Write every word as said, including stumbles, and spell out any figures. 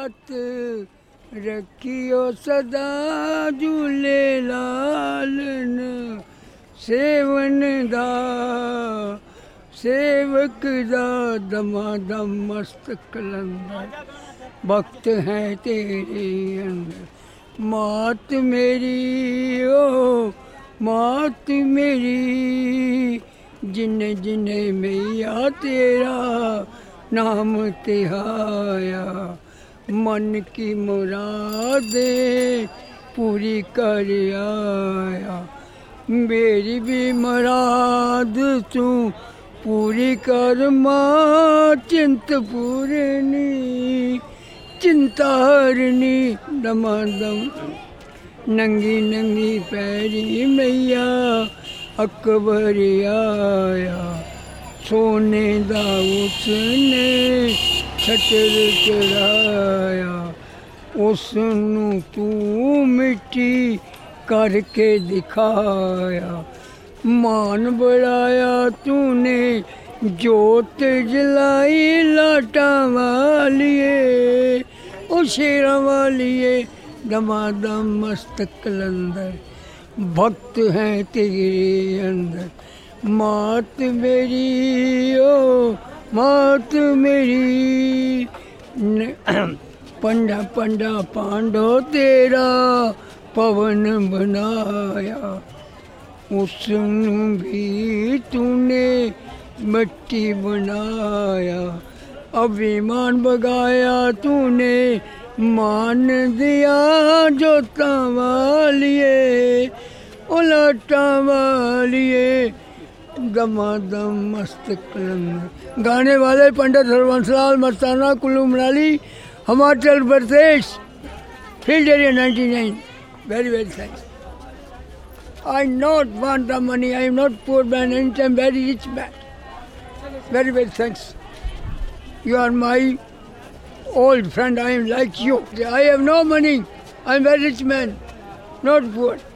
हथ रखियो सदा झूले लाल न सेवन दा सेवक दा दमादम मस्त कलंदर भक्त है तेरे अंदर मात मेरी ओ मात मेरी जिन्ने जिन्ने मैया तेरा नाम तिहाया मन की मुरादे पूरी कर आया मेरी भी मुराद तू पूरी कर माँ चिंत पूरनी चिंता हरनी दमादम नंगी नंगी पैरी मैया अकबर आया सोने दा उसने छटर चढ़ाया उसनू तू मिट्टी करके दिखाया मान बढ़ाया तूने जोत जलाई लाटा वालिए ओ शेरा वालिए दमादम मस्त कलंदर भक्त हैं तेरे अंदर मात मेरी ओ मात मेरी पंडा पंडा पांडो तेरा पवन बनाया उसनू भी तूने मिट्टी बनाया अभिमान बगाया तूने मान दिया जोता वालिए उलटा वालिए दमादम मस्त कलंदर गाने वाले Pandit Harvansh Lal Mastana Kullu Manali Himachal Pradesh field area ninety nine very very thanks I not want the money. I am not poor man. I am very rich man. Very very thanks. You are my old friend. I am like you. I have no money. I am very rich man, not poor.